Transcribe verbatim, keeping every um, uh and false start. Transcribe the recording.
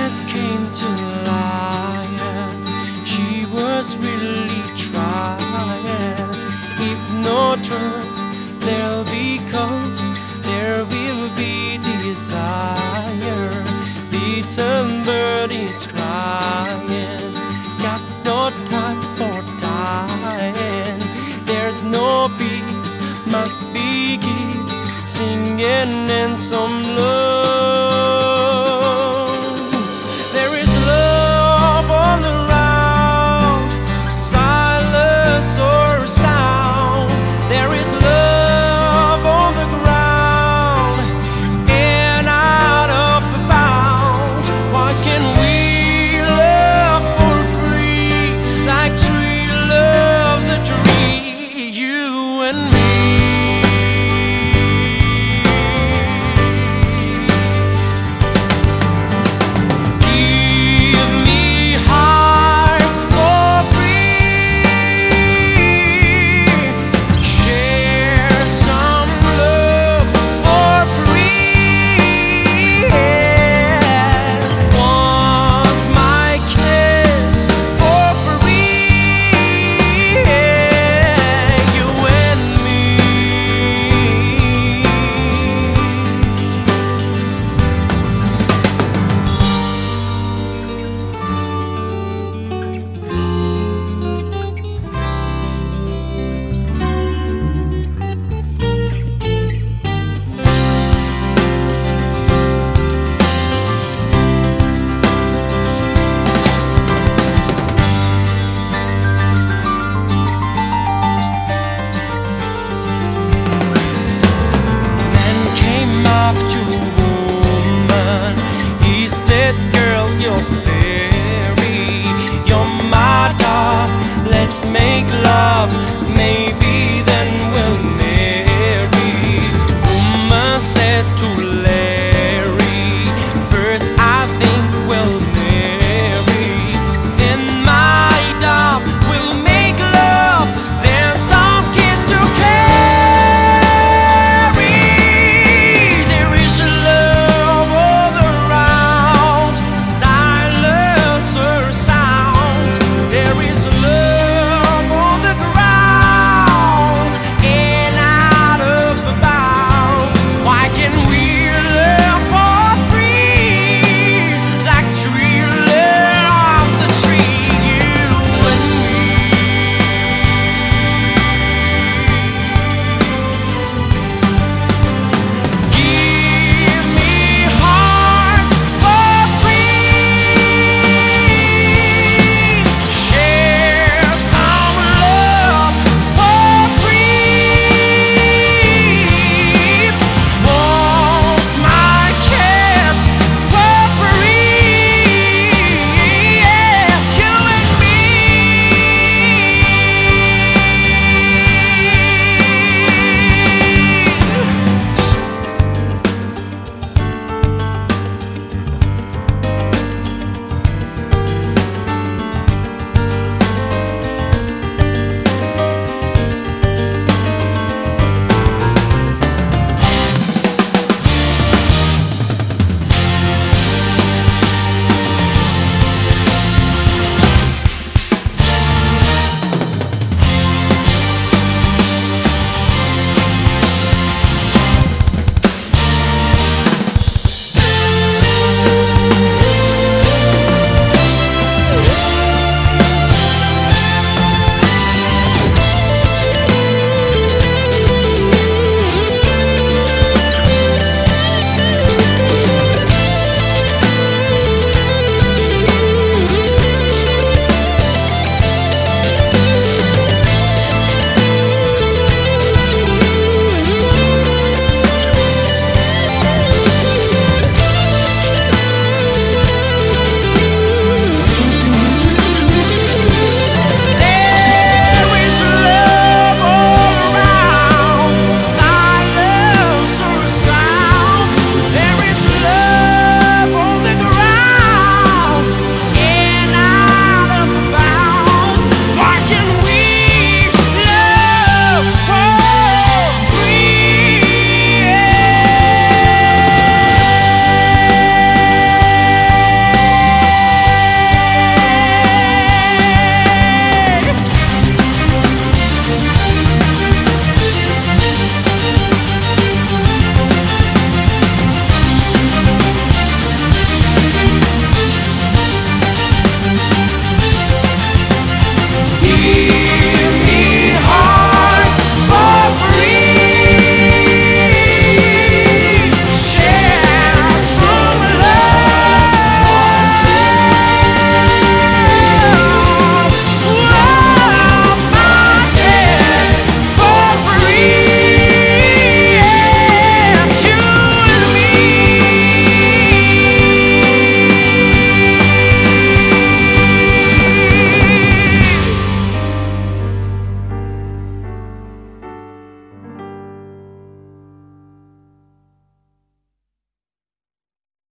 eyes came to lion. She was really trying. If no drugs, there'll be cups. There will be desire. Little bird is crying. Got no time for dying. There's no peace, must be kids singing in some love. There is love all around, silence or sound. There is love on the ground and out of bounds. Why can't we love for free like tree loves a tree, you and me? To a woman, he said, girl, you're fairy, you're my dog, let's make